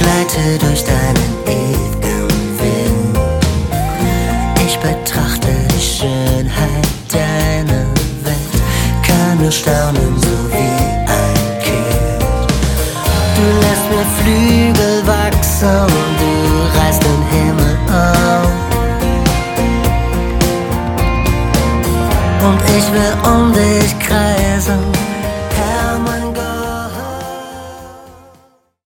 gleite durch deinen ewigen Wind. Ich betrachte die Schönheit deiner Welt, kann nur staunen, so wie ein Kind. Du lässt mir Flügel wachsen, du reißt den Himmel auf. Und ich will um dich kreisen.